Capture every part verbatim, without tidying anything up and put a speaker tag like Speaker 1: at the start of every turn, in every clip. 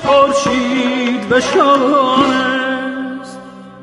Speaker 1: خورشید به شان است.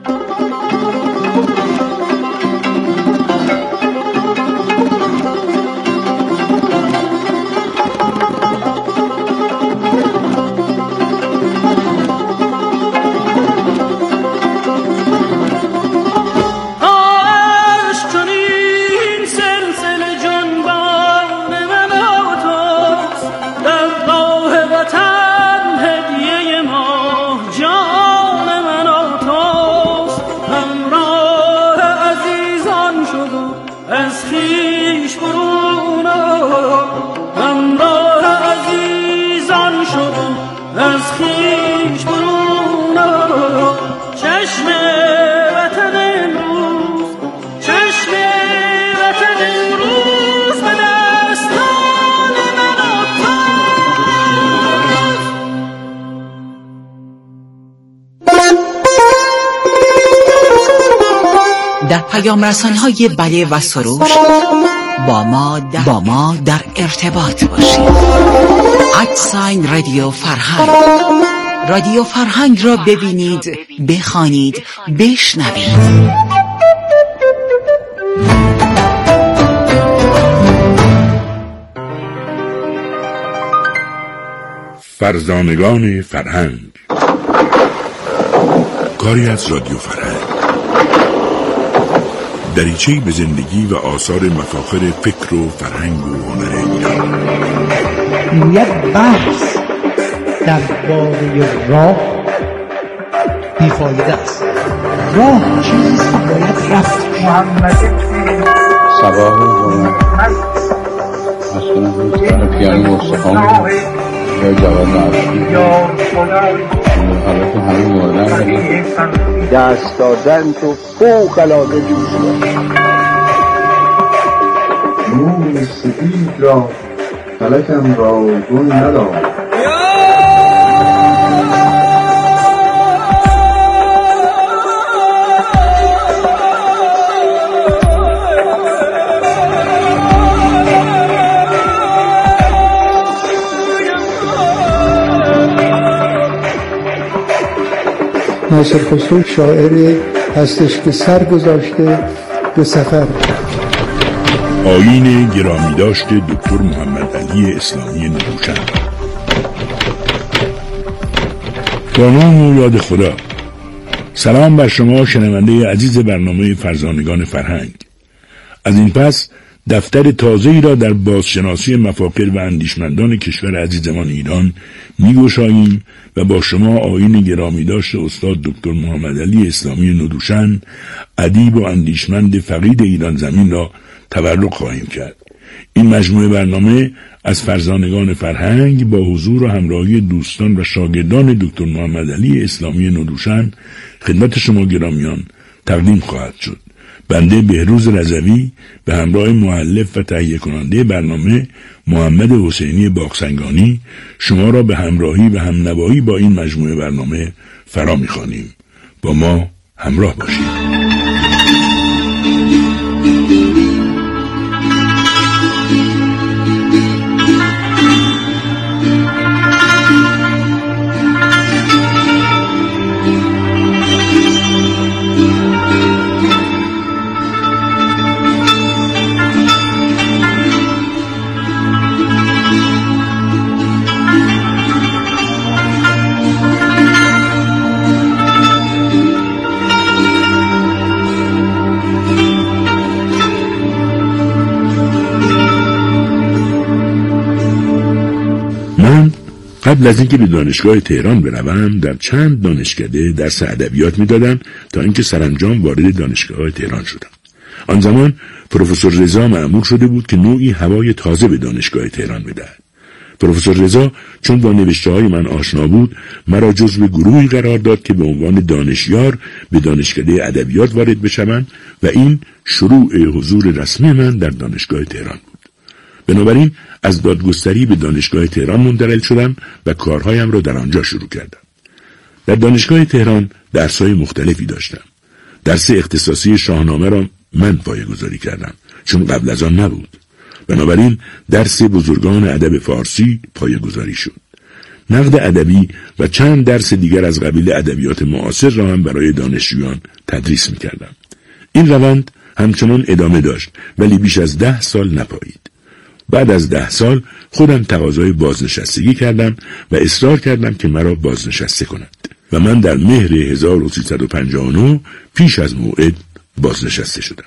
Speaker 2: در پیام رسان‌های بله و سروش با ما در, با ما در ارتباط باشید. ادساین رادیو فرهنگ. رادیو فرهنگ را ببینید، بخوانید، بشنوید.
Speaker 3: فرزانگان فرهنگ، کاری از رادیو فرهنگ، دریچه‌ای به زندگی و آثار مفاخر فکر و فرهنگ و هنر ایران.
Speaker 4: یک بحث درباره راه بیفایده است. راه چیزی که باید رفت. محمد
Speaker 5: صباح روز مسئولان روزگار پیانی مستقام یا جواب نرشی حالت همین موردن
Speaker 6: دست دادن تو فوق العاده جوزه
Speaker 7: نور سپید را فلکم را گل نداد.
Speaker 4: ناصر خسرو شاعری هستش که سر گذاشته به سفر.
Speaker 3: آیین گرامی داشت دکتر محمد علی اسلامی نوروشن. قانون و یاد خدا. سلام بر شما شنونده عزیز برنامه فرزانگان فرهنگ. از این پس دفتر تازه‌ای را در بازشناسی مفاخر و اندیشمندان کشور عزیزمان ایران می‌گشاییم و با شما آیین گرامی داشت استاد دکتر محمد علی اسلامی نوروشن، ادیب و اندیشمند فقید ایران زمین را تبرک خواهیم کرد. این مجموعه برنامه از فرزانگان فرهنگ با حضور و همراهی دوستان و شاگردان دکتر محمد علی اسلامی نوروشن خدمت شما گرامیان تقدیم خواهد شد. بنده بهروز رضوی به همراه مؤلف و تهیه کننده برنامه محمد حسینی باغسنگانی شما را به همراهی و همنوایی با این مجموعه برنامه فرا می‌خوانیم. با ما همراه باشید. قبل از اینکه به دانشگاه تهران بروم در چند دانشکده درس ادبیات میدادم تا اینکه سرانجام وارد دانشگاه تهران شدم. آن زمان پروفسور رضا مأمور شده بود که نوعی هوای تازه به دانشگاه تهران بدهد. پروفسور رضا چون با نوشته‌های من آشنا بود مرا جزو گروهی قرار داد که به عنوان دانشیار به دانشکده ادبیات وارد بشوم و این شروع حضور رسمی من در دانشگاه تهران بود. بنابراین از دادگستری به دانشگاه تهران منتقل شدم و کارهایم را در آنجا شروع کردم. در دانشگاه تهران درس‌های مختلفی داشتم. درس اختصاصی شاهنامه را من پایه‌گذاری کردم چون قبل از آن نبود. بنابراین درس بزرگان ادب فارسی پایه‌گذاری شد. نقد ادبی و چند درس دیگر از قبیل ادبیات معاصر را هم برای دانشجویان تدریس می‌کردم. این روند همچنان ادامه داشت ولی بیش از ده سال نپایید. بعد از ده سال خودم تقاضای بازنشستگی کردم و اصرار کردم که مرا بازنشسته کنند و من در مهر هزار و سیصد و پنجاه و نه پیش از موعد بازنشسته شدم.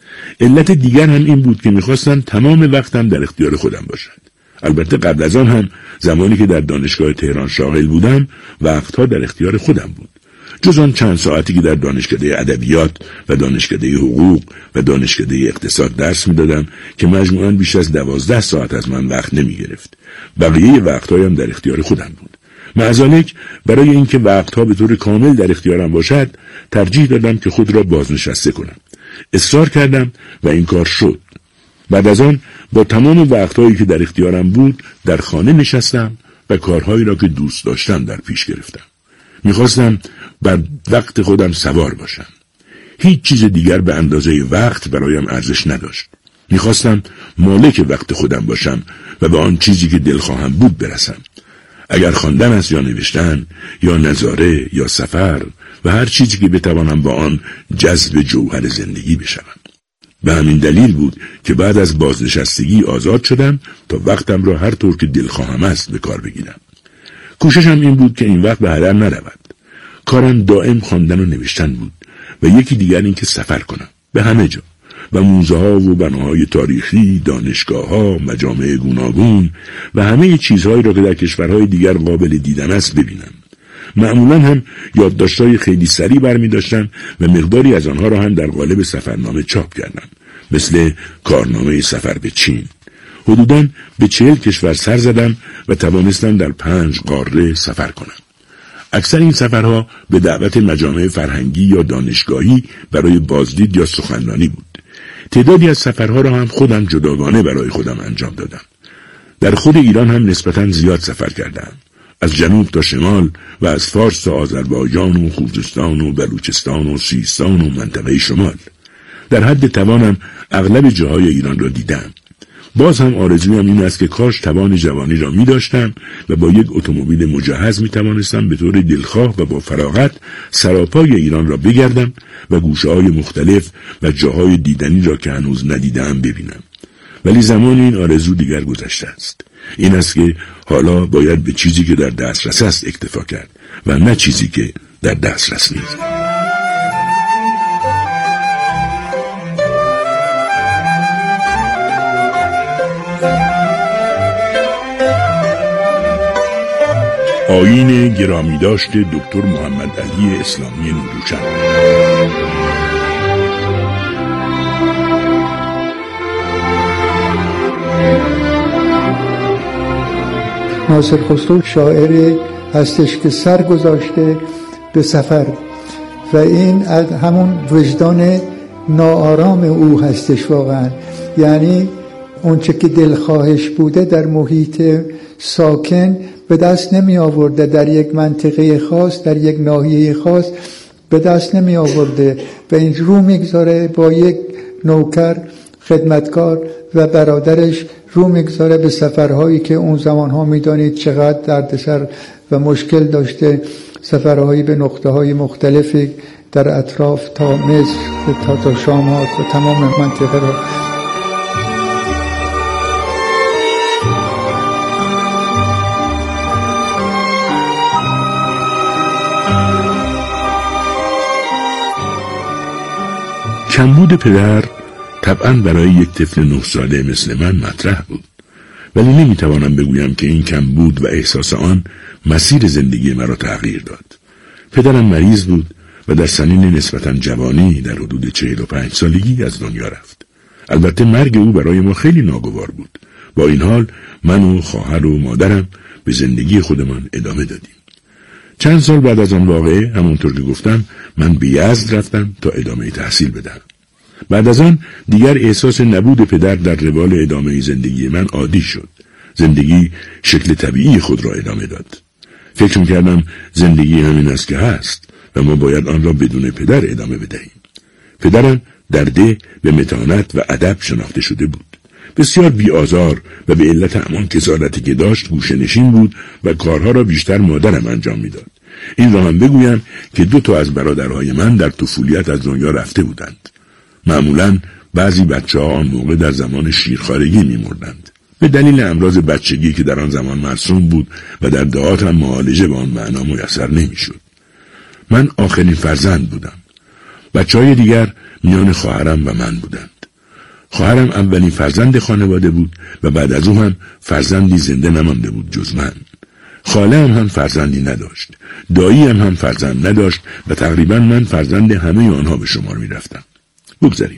Speaker 3: علت دیگر هم این بود که می‌خواستم تمام وقتم در اختیار خودم باشد. البته قبل از آن هم زمانی که در دانشگاه تهران شاغل بودم وقتها در اختیار خودم بود. جز آن چند ساعتی که در دانشکده ادبیات و دانشکده حقوق و دانشکده اقتصاد درس می‌دادم که مجموعاً بیش از دوازده ساعت از من وقت نمی‌گرفت. بقیه وقتهایم در اختیار خودم بود. معذالک برای اینکه وقتها به طور کامل در اختیارم باشد ترجیح دادم که خود را بازنشسته کنم. اصرار کردم و این کار شد. بعد از آن با تمام وقتهایی که در اختیارم بود در خانه نشستم و کارهایی را که دوست داشتم در پیش گرفتم. میخواستم بر وقت خودم سوار باشم. هیچ چیز دیگر به اندازه وقت برایم ارزش نداشت. میخواستم مالک وقت خودم باشم و به آن چیزی که دلخواهم بود برسم. اگر خواندن است یا نوشتن یا نظاره یا سفر و هر چیزی که بتوانم با آن جذب جوهر زندگی بشوم. به همین دلیل بود که بعد از بازنشستگی آزاد شدم تا وقتم را هر طور که دلخواهم است به کار بگیرم. کوششم این بود که این وقت به هدر نرود. کارم دائم خواندن و نوشتن بود و یکی دیگر این که سفر کنم به همه جا و موزه ها و بناهای تاریخی، دانشگاه ها، مجامع گوناگون و همه چیزهایی را که در کشورهای دیگر قابل دیدن است ببینم. معمولا هم یادداشت‌های خیلی سریع برمی داشتم و مقداری از آنها را هم در قالب سفرنامه چاپ کردم، مثل کارنامه سفر به چین. حدوداً به چهل کشور سر زدم و توانستم در پنج قاره سفر کنم. اکثر این سفرها به دعوت مجامع فرهنگی یا دانشگاهی برای بازدید یا سخنرانی بود. تعدادی از سفرها را هم خودم جداگانه برای خودم انجام دادم. در خود ایران هم نسبتاً زیاد سفر کردم. از جنوب تا شمال و از فارس تا آذربایجان و خوزستان و بلوچستان و سیستان و منطقه شمال. در حد توانم اغلب جاهای ایران را دیدم. باز هم آرزویم این است که کاش توان جوانی را می داشتم و با یک اتومبیل مجهز می توانستم به طور دلخواه و با فراغت سراپای ایران را بگردم و گوشه‌های مختلف و جاهای دیدنی را که هنوز ندیدم ببینم. ولی زمان این آرزو دیگر گذشته است. این است که حالا باید به چیزی که در دسترس است اکتفا کرد و نه چیزی که در دسترس نیست. آیین گرامی داشت دکتر محمد علی اسلامی نوروچن.
Speaker 4: ناصر خسرو شاعری هستش که سر گذاشته به سفر و این از همون وجدان ناآرام او هستش واقعا. یعنی اونچه که دلخواهش بوده در محیط ساکن به دست نمی آورده، در یک منطقه خاص، در یک ناحیه خاص به دست نمی آورده و این رو میگذاره با یک نوکر خدمتکار و برادرش رو میگذاره به سفرهایی که اون زمانها میدانید چقدر دردسر و مشکل داشته، سفرهایی به نقطه‌های مختلفی در اطراف تا مصر تا تا شام و تمام منطقه را.
Speaker 3: کمبود پدر طبعاً برای یک طفل نه ساله مثل من مطرح بود، ولی نمیتوانم بگویم که این کمبود و احساس آن مسیر زندگی مرا تغییر داد. پدرم مریض بود و در سنین نسبتاً جوانی در حدود چهل و پنج سالگی از دنیا رفت. البته مرگ او برای ما خیلی ناگوار بود. با این حال من و خواهر و مادرم به زندگی خودمان ادامه دادیم. چند سال بعد از آن واقعه همونطور که گفتم من به یزد رفتم تا ادامه تحصیل بدم. بعد از آن دیگر احساس نبود پدر در روال ادامه زندگی من عادی شد. زندگی شکل طبیعی خود را ادامه داد. فکر می‌کردم زندگی همین است که هست و ما باید آن را بدون پدر ادامه بدهیم. پدرم در ده به متانت و ادب شناخته شده بود. بسیار بی‌آزار و به علت همان کسالتی که داشت گوشه‌نشین بود و کارها را بیشتر مادرم انجام میداد. این را هم بگویم که دو تا از برادرهای من در طفولیت از دنیا رفته بودند. معمولاً بعضی بچه‌ها آن موقع در زمان شیرخوارگی می‌مردند به دلیل امراض بچگی که در آن زمان مرسوم بود و در دهات هم معالجه به آن معنا میسر نمی‌شد. من آخرین فرزند بودم. بچه‌های دیگر میان خواهرم و من بودند. خواهرم اولین فرزند خانواده بود و بعد از او هم فرزندی زنده نمانده بود جز من. خاله هم هم فرزندی نداشت. دایی هم هم فرزند نداشت و تقریبا من فرزند همه آنها به شمار می رفتم. بگذاریم.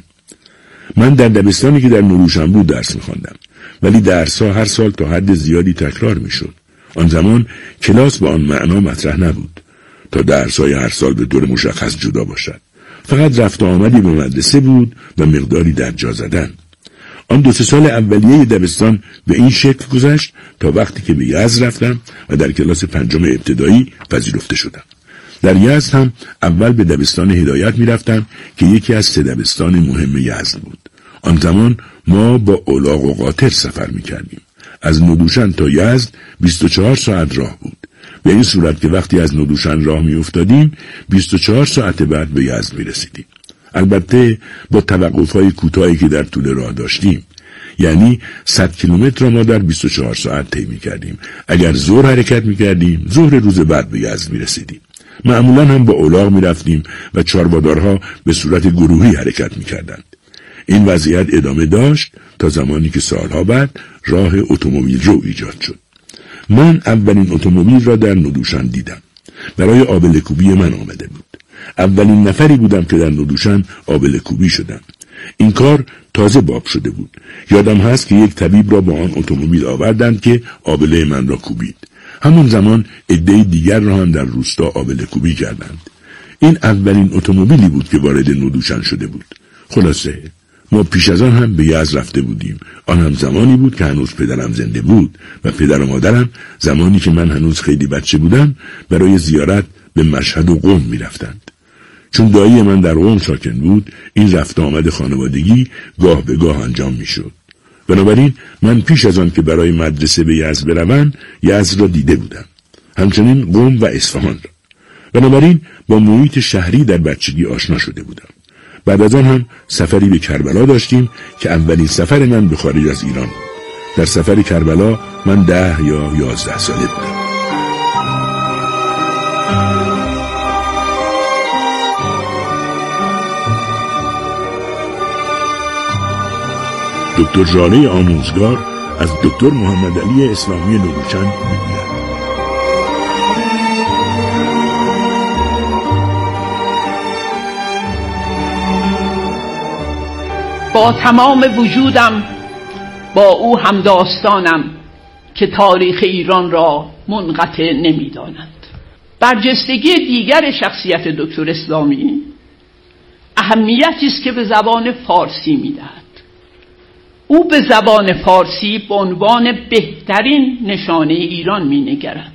Speaker 3: من در دبستانی که در نوروشن بود درس می خواندم، ولی درس‌ها هر سال تا حد زیادی تکرار می شد. آن زمان کلاس با آن معنا مطرح نبود تا درس‌های هر سال به طور مشخص جدا باشد. فقط رفت و آمدی به مدرسه بود و مقداری در جا زدن. آن دو سه سال اولیه دبستان به این شکل گذشت تا وقتی که به یزد رفتم و در کلاس پنجم ابتدایی پذیرفته شدم. در یزد هم اول به دبستان هدایت می رفتم که یکی از سه دبستان مهم یزد بود. آن زمان ما با الاغ و قاطر سفر می کردیم. از ندوشن تا یزد بیست و چهار ساعت راه بود. به این صورت که وقتی از ندوشن راه می افتادیم بیست و چهار ساعت بعد به یزد می رسیدیم. البته با توقف‌های کوتاهی که در طول راه داشتیم. یعنی صد کیلومتر را ما در بیست و چهار ساعت طی می‌کردیم. اگر ظهر حرکت می‌کردیم، ظهر روز بعد به یزد می‌رسیدیم. معمولاً هم با الاغ می‌رفتیم و چاربادارها به صورت گروهی حرکت می‌کردند. این وضعیت ادامه داشت تا زمانی که سالها بعد راه اتومبیل رو ایجاد شد. من اولین اتومبیل را در ندوشن دیدم. برای آبله کوبی من آمده بود. اولین نفری بودم که در ندوشن آبله کوبی شدم. این کار تازه باب شده بود. یادم هست که یک طبیب را با آن اتومبیل آوردند که آبله من را کوبید. همون زمان عده دیگر را هم در روستا آبله کوبی کردند. این اولین اتومبیلی بود که وارد ندوشن شده بود. خلاصه ما پیش از آن هم به یزد رفته بودیم. آن هم زمانی بود که هنوز پدرم زنده بود و پدر و مادرم زمانی که من هنوز خیلی بچه بودم برای زیارت به مشهد و قم می رفتند. چون دایی من در قم ساکن بود، این رفت آمد خانوادگی گاه به گاه انجام می شد. بنابراین من پیش از آن که برای مدرسه به یزد بروم، یزد را دیده بودم. همچنین قم و اصفهان را. بنابراین با محیط شهری در بچگی آشنا شده بودم. بعد از آن هم سفری به کربلا داشتیم که اولین سفر من به خارج از ایران بود. در سفر کربلا من ده یا یازده ساله بودم. دکتر ژاله آموزگار از دکتر محمد علی اسلامی نوروچن میگوید:
Speaker 1: با تمام وجودم با او هم داستانم که تاریخ ایران را منقطع نمی داند. برجستگی دیگر شخصیت دکتر اسلامی اهمیتی است که به زبان فارسی می دهد. او به زبان فارسی به عنوان بهترین نشانه ایران می نگرد.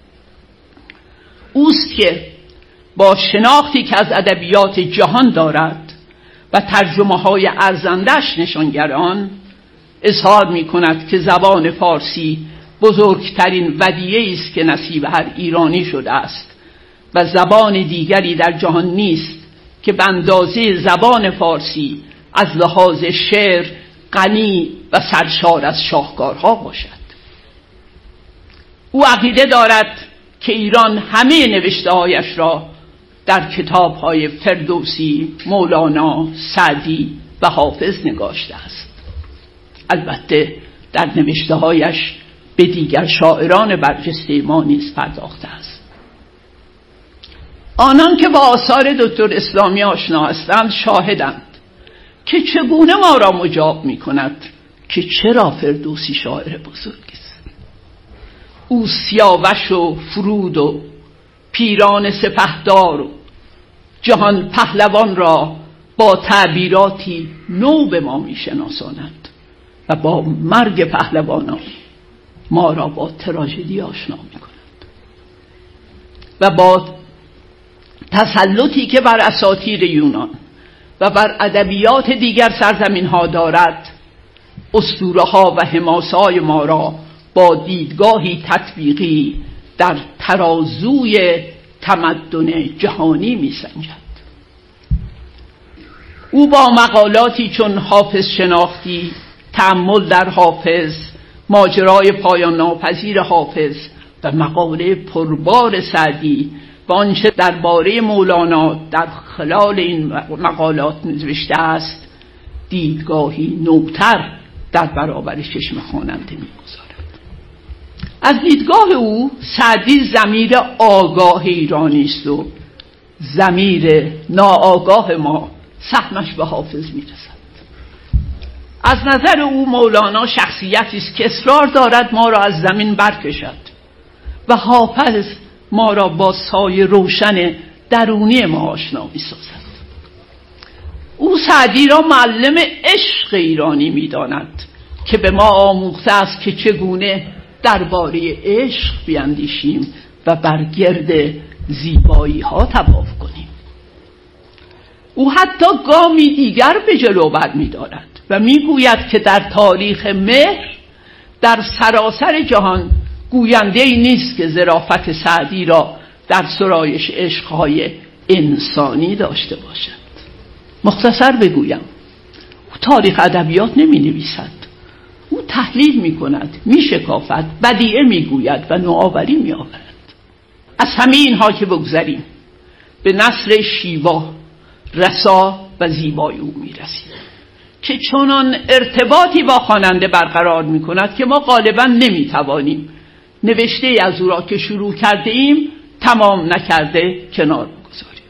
Speaker 1: اوست که با شناختی که از ادبیات جهان دارد و ترجمه های ارزندش نشانگران اظهار می کند که زبان فارسی بزرگترین ودیعه است که نصیب هر ایرانی شده است و زبان دیگری در جهان نیست که به اندازه زبان فارسی از لحاظ شعر غنی و سرشار از شاهکارها باشد. او عقیده دارد که ایران همه نوشته‌هایش را در کتاب‌های فردوسی، مولانا، سعدی و حافظ نگاشته است. البته در نوشته‌هایش به دیگر شاعران برجسته ما نیز پرداخته است. آنان که با آثار دکتر اسلامی آشنا هستند شاهدند که چگونه ما را مجاب می کند که چرا فردوسی شاعر بزرگی است. او سیاوش و فرود و پیران سپهدار و جهان پهلوان را با تعبیراتی نو به ما می شناساند و با مرگ پهلوانان ما را با تراژدی آشنا می کند و با تسلطی که بر اساطیر یونان و بر ادبیات دیگر سرزمین ها دارد اسطوره ها و حماسه های ما را با دیدگاهی تطبیقی در ترازوی تمدن جهانی می سنجد. او با مقالاتی چون حافظ شناختی، تأمل در حافظ، ماجرای پایان ناپذیر حافظ و مقاله پربار سعدی و آنچه درباره مولانا در خلال این مقالات نوشته است دیدگاهی نوتر در برابر چشم خواننده می‌گذارد. از دیدگاه او سعدی ضمیر آگاه ایرانی است و ضمیر ناآگاه ما سهمش به حافظ میرسد. از نظر او مولانا شخصیتی است که اصرار دارد ما را از زمین برکشد و حافظ ما را با سایه روشن درونی ما آشنا می‌سازد. او سعدی را معلم عشق ایرانی می‌داند که به ما آموخته است که چگونه درباره عشق بیاندیشیم و بر گرد زیبایی ها طواف کنیم. او حتی گامی دیگر به جلو برمی‌دارد و میگوید که در تاریخ مهر در سراسر جهان گوینده‌ای نیست که ظرافت سعدی را در سرایش عشق‌های انسانی داشته باشد. مختصر بگویم او تاریخ ادبیات نمی‌نویسد، او تحلیل می‌کند، می‌شکافد، بدیعه می‌گوید و نوآوری می‌آورد. از همه اینها که بگذریم به نثر شیوا، رسا و زیبای او می‌رسیم که چنان ارتباطی با خواننده برقرار می‌کند که ما غالباً نمی‌توانیم نوشته از او را که شروع کرده ایم تمام نکرده کنار بگذاریم.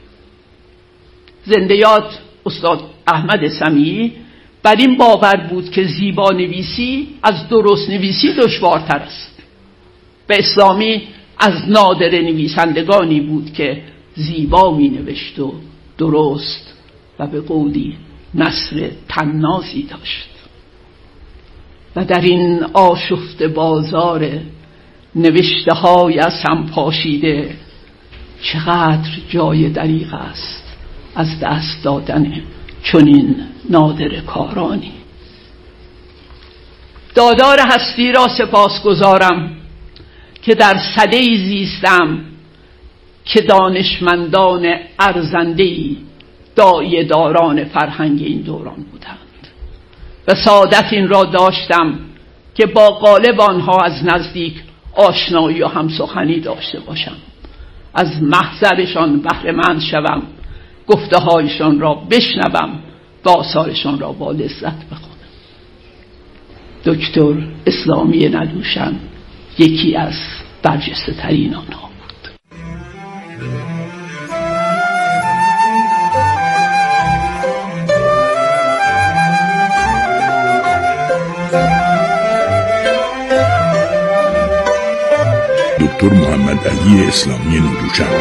Speaker 1: زنده یاد استاد احمد سمیعی بر این باور بود که زیبا نویسی از درست نویسی دشوارتر است. به اسلامی از نادر نویسندگانی بود که زیبا می نوشت و درست و به قولی نثر طنازی داشت. و در این آشفت بازار نوشته های از هم پاشیده چقدر جای دریغ است از دست دادن چنین نادر کارانی. دادار هستی را سپاس گذارم که در سده‌ای زیستم که دانشمندان ارزنده‌ای داعیه داران فرهنگ این دوران بودند و سعادت این را داشتم که با غالب آنها از نزدیک آشنایی و همسخنی داشته باشم، از محضرشان بهره مند شوم، گفته هایشان را بشنوم و آثارشان را با لذت بخونم. دکتر اسلامی ندوشن یکی از برجسته ترین آنها بود.
Speaker 3: دکتر محمد علی اسلامی ندوشن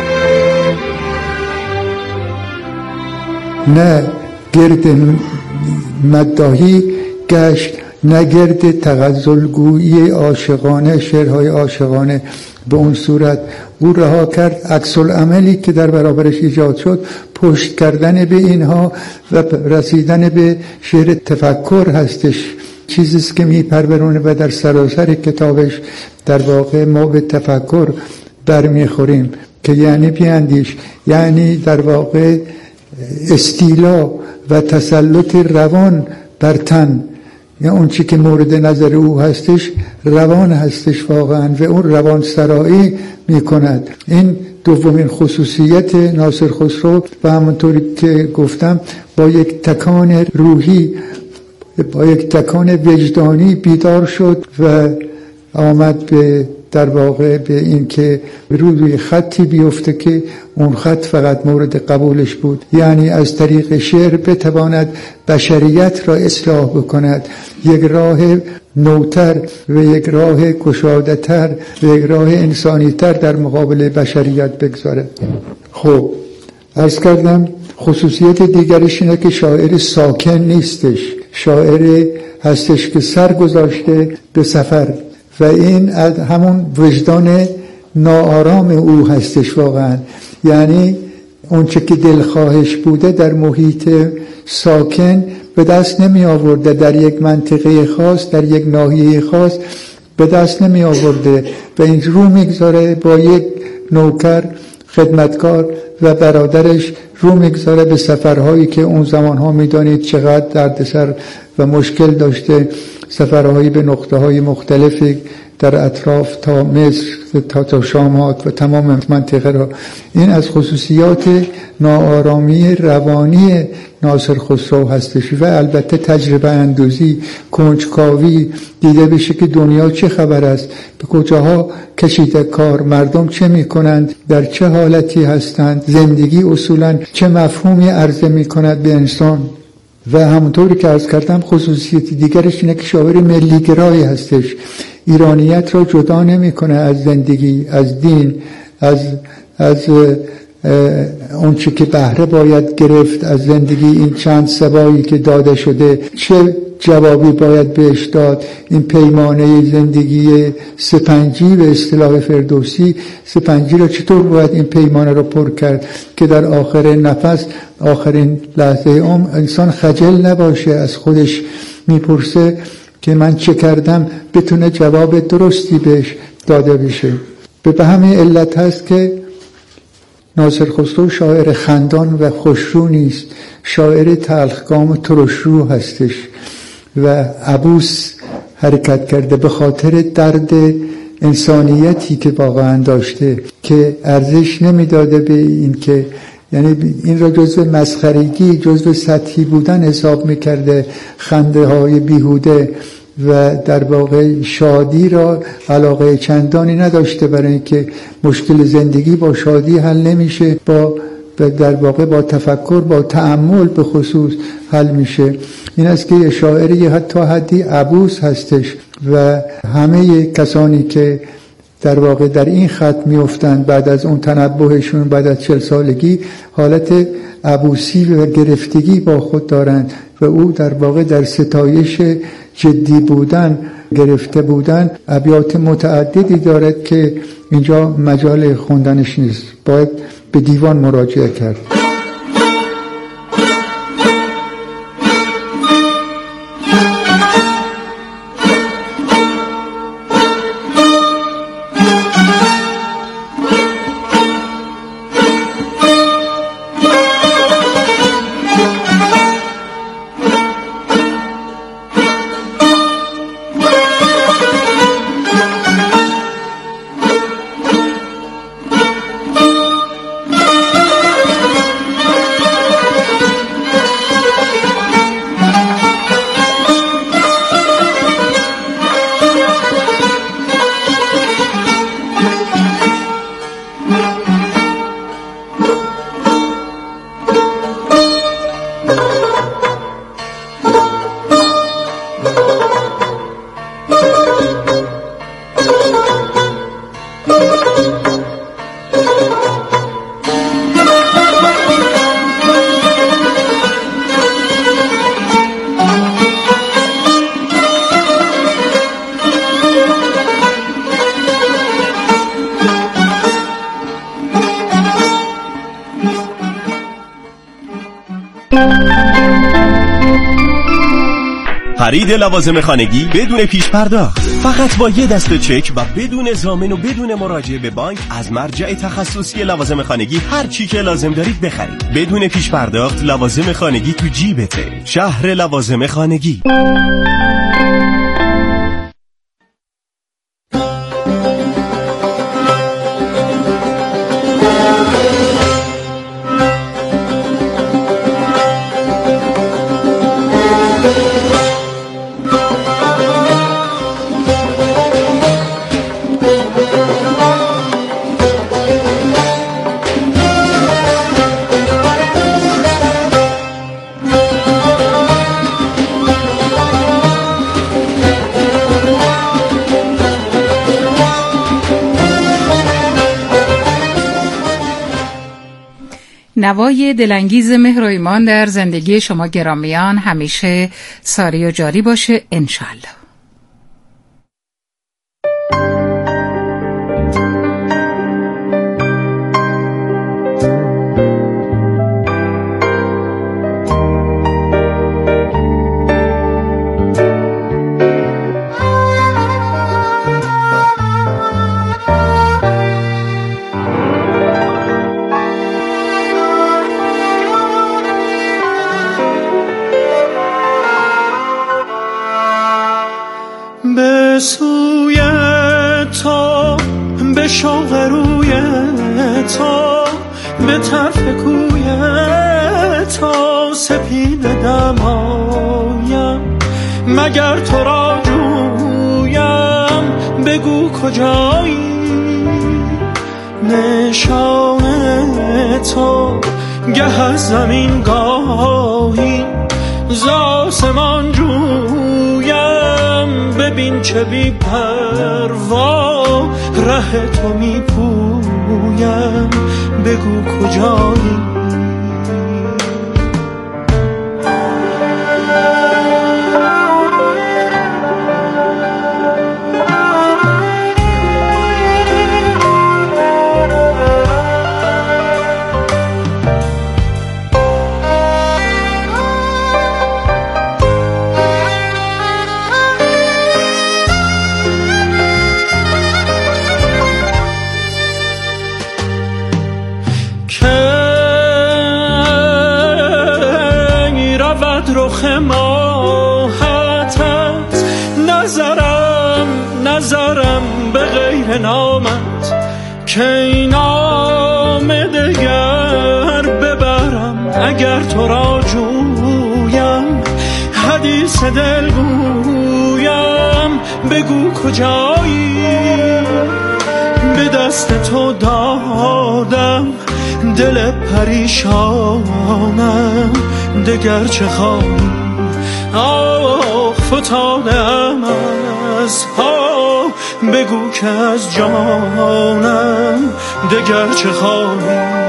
Speaker 4: نه گرد مداحی گشت، نه گرد تغزلگویی عاشقانه، شعرهای عاشقانه. به اون صورت او رها کرد عکس العملی که در برابرش ایجاد شد پشت کردن به اینها و رسیدن به شعر تفکر هستش، چیزیست که میپرورونه و در سراسر کتابش در واقع ما به تفکر برمیخوریم که یعنی بیاندیش، یعنی در واقع استیلا و تسلط روان بر تن، یا اون چی که مورد نظر او هستش روان هستش واقعا و اون روان سرایی می کند. این دومین خصوصیت ناصر خسرو و همونطوری که گفتم با یک تکان روحی، با یک تکان وجدانی بیدار شد و آمد به در واقع به این که روی خطی بیفته که اون خط فقط مورد قبولش بود، یعنی از طریق شعر بتواند بشریت را اصلاح بکند، یک راه نوتر و یک راه گشاده‌تر و یک راه انسانی‌تر در مقابل بشریت بگذاره. خب عرض کردم خصوصیت دیگرش اینه که شاعر ساکن نیستش، شاعر هستش که سر گذاشته به سفر و این از همون وجدان ناآرام او هستش واقعا، یعنی اون چه که دلخواهش بوده در محیط ساکن به دست نمی آورده، در یک منطقه خاص، در یک ناحیه خاص به دست نمی آورده و این رو میگذاره با یک نوکر خدمتکار و برادرش رو میگذاره به سفرهایی که اون زمانها میدانید چقدر دردسر و مشکل داشته، سفرهایی به نقطه های مختلفی در اطراف تا مصر تا تا شامات و تمام منطقه را. این از خصوصیات ناآرامی روانی ناصر خسرو هستش و البته تجربه اندوزی، کنجکاوی، دیده بشه که دنیا چه خبر است، به کجاها کشیده کار، مردم چه میکنند، در چه حالتی هستند، زندگی اصولا چه مفهومی عرضه میکند به انسان. و همونطوری که عرض کردم خصوصیت دیگرش اینه که شاعر ملیگرایی هستش، ایرانیت را جدا نمیکنه از زندگی، از دین، از از اون چی که بهره باید گرفت از زندگی، این چند سبایی که داده شده چه جوابی باید بهش داد، این پیمانه زندگی سپنجی به اصطلاح فردوسی، سپنجی را چطور باید این پیمانه را پر کرد که در آخر نفس، آخرین لحظه عمر انسان خجل نباشه، از خودش میپرسه که من چه کردم، بتونه جواب درستی بهش داده بشه. به همین علت هست که ناصر خسرو شاعر خندان و خوشرو نیست، شاعر تلخکام و ترشرو هستش و عبوس حرکت کرده به خاطر درد انسانیتی که واقعا داشته که ارزش نمیداده به این که، یعنی این را جزو مسخرگی، جزو سطحی بودن حساب میکرده، خنده های بیهوده و در واقع شادی را علاقه چندانی نداشته، برای اینکه مشکل زندگی با شادی حل نمیشه، با در واقع با تفکر، با تأمل به خصوص حل میشه. این است که شاعری حتی حدی عبوس هستش و همه کسانی که در واقع در این خط میافتند بعد از اون تنبهشون بعد از چل سالگی حالت عبوسی و گرفتگی با خود دارند و او در واقع در ستایش جدی بودن، گرفته بودن، ابیات متعددی دارد که اینجا مجال خوندنش نیست، باید به دیوان مراجعه کرد.
Speaker 8: خرید لوازم خانگی بدون پیش پرداخت، فقط با یه دسته چک و بدون ضامن و بدون مراجعه به بانک از مرجع تخصصی لوازم خانگی هر چی که لازم دارید بخرید. بدون پیش پرداخت لوازم خانگی تو جیبته. شهر لوازم خانگی.
Speaker 9: نوای دلانگیز مهر و ایمان در زندگی شما گرامیان همیشه ساری و جاری باشه انشالله.
Speaker 10: سوی تو، به شوق روی تو، به طرف کوی تو سپیده دمایم. مگر تو را جویم بگو کجایی، نشان تو گه از زمین گاهی ز آسمان جویم. ببین چه بی پروا ره تو می پویم، بگو کجایی. رخ ماهتت نظرم نظرم به غیر نامت، که این نام دگر ببرم اگر تو را جویم. حدیث دل گویم بگو کجایی، به دست تو دادم دل پریشانم، دگر چه خواهی. آه فتادم از پا، بگو که از جانم دگر چه خواهی.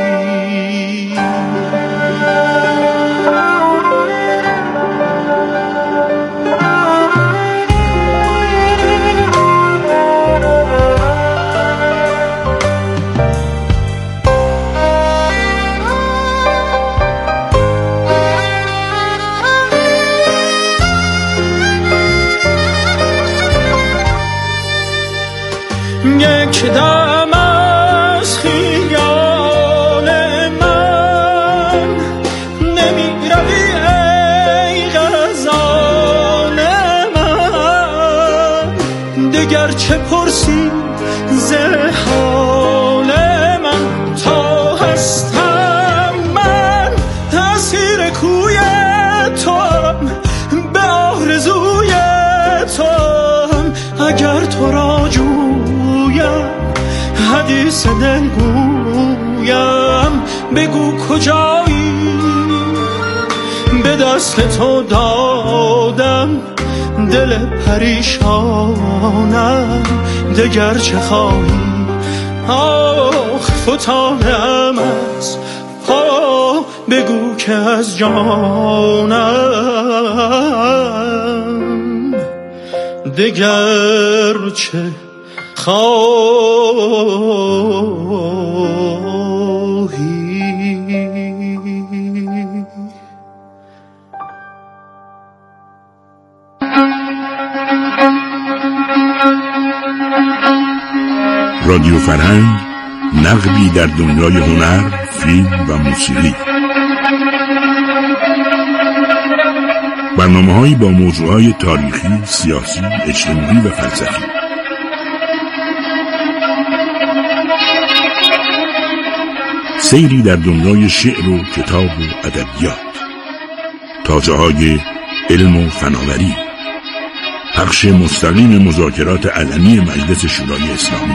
Speaker 10: یک دم از خیال من نمی روی ای غزال من، دگر چه پرسی ز حال من. تا هستم من اسیر کوی توام، به آرزوی توام. اگر تو را حدیث دل گویم بگو کجایی، به دست تو دادم دل پریشانم، دگر چه خواهی. آخ فتادم از پا، بگو که از جانم دگر چه خواهی.
Speaker 3: رادیو فرهنگ، نقبی در دنیای هنر، فیلم و موسیقی. برنامه‌هایی با موضوعهای تاریخی، سیاسی، اجتماعی و فلسفی. سیری در دنیای شعر و کتاب و ادبیات، تاجه‌های علم و فناوری، پخش مستقیم مذاکرات علنی مجلس شورای اسلامی.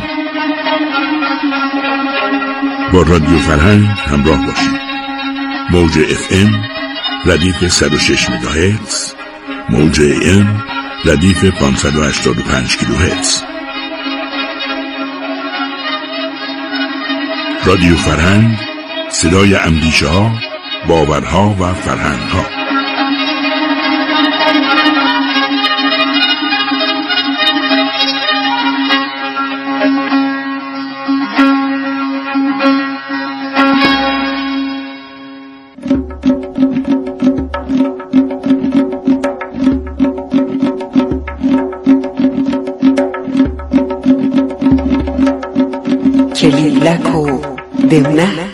Speaker 3: با رادیو فرهنگ همراه باشید. موج اف ام ردیف صد و شش مگاهرتز، موج ام ردیف پانصد و هشتاد و پنج کیلوهرتز. رادیو فرهنگ، صدای اندیشه ها، باورها و فرهنگ ها.
Speaker 2: Kelilaku de una